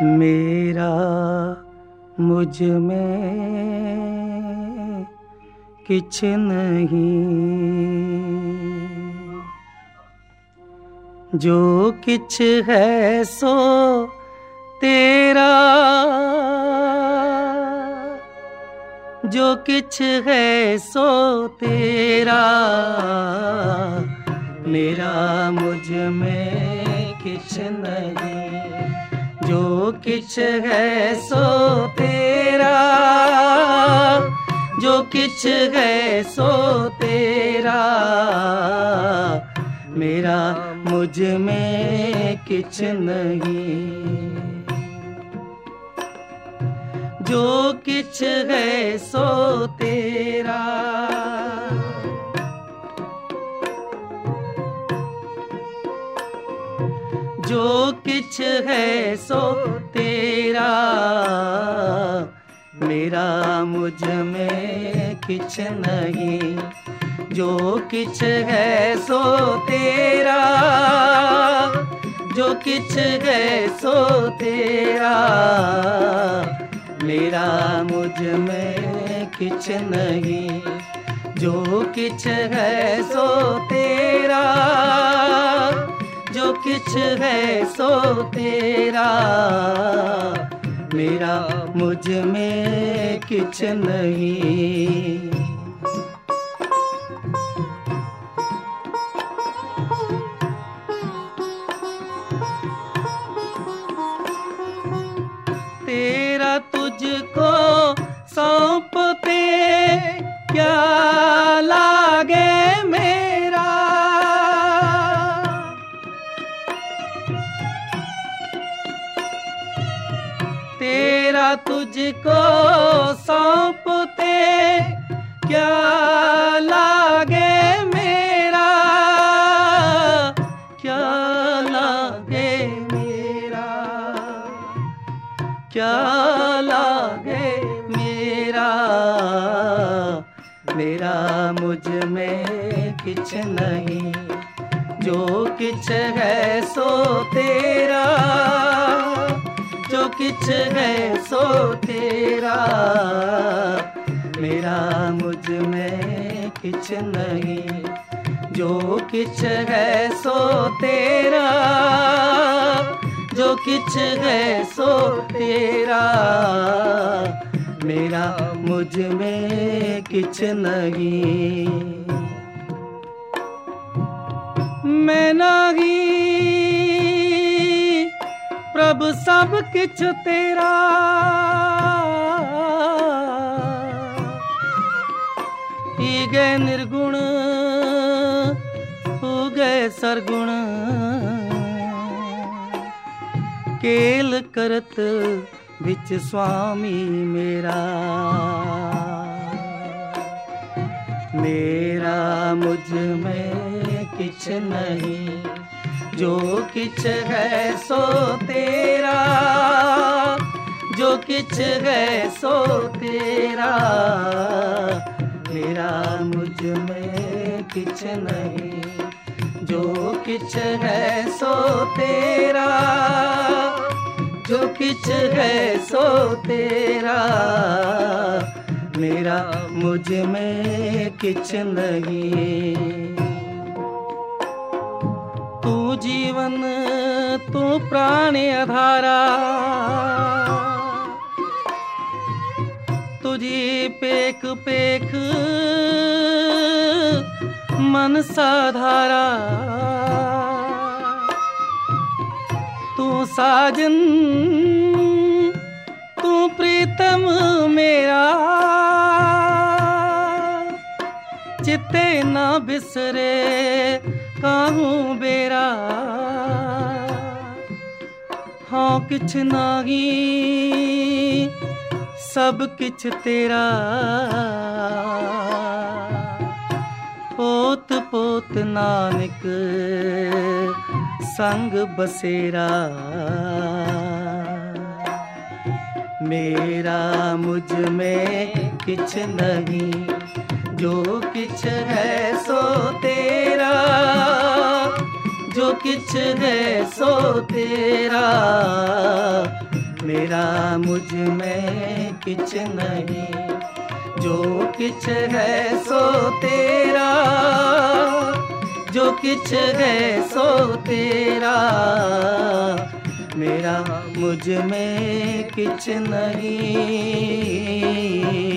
मेरा मुझ में किछ नहीं, जो किछ है सो तेरा, जो किछ है सो तेरा। मेरा मुझ में किछ नहीं, जो किछ है सो तेरा, जो किछ है सो तेरा। मेरा मुझ में किछ नहीं, जो किछ है सो तेरा। जो किछ है सो तेरा, मेरा मुझ में किछ नहीं, जो किछ है सो तेरा, जो किछ है सो तेरा। मेरा मुझ में किछ नहीं, जो किछ है सो तेरा, जो किछ है सो तेरा। मेरा मुझ में किछ नहीं। तेरा तुझको सौंपते क्या लागे मेरा, तेरा तुझको सौंपते क्या लागे मेरा, क्या लागे मेरा, क्या लागे मेरा। मेरा मुझ में किछ नहीं, जो किछ है सो तेरा, जो किछ है सो तेरा। मेरा मुझ में किछ नहीं, जो किछ है सो तेरा, जो किछ है सो तेरा। मेरा मुझ में किछ नहीं। मैं नाही प्रभु सब किछ तेरा, ईगे निर्गुण उगे सरगुण, केल करत विच स्वामी मेरा। मेरा मुझ में किछ नहीं, जो किछ है सो तेरा, जो किछ है सो तेरा। मेरा मुझ में किछ नहीं, जो किछ है सो तेरा, जो किछ है सो तेरा। मेरा मुझ में किछ नहीं। तू जीवन तू प्राण आधारा, तुझी पेख पेख मन साधारा। तू साजन तू प्रीतम मेरा, चित्ते ना बिसरे काहूं बेरा। हाँ किछ नाही सब किछ तेरा, पोत पोत नानक संग बसेरा। मेरा मुझ में किछ नहीं, जो किछ है सो तेरा, जो किछ है सो तेरा। मेरा मुझ में किछ नहीं। जो किछ है सो तेरा, जो किछ है सो तेरा, मेरा मुझ में किछ नहीं।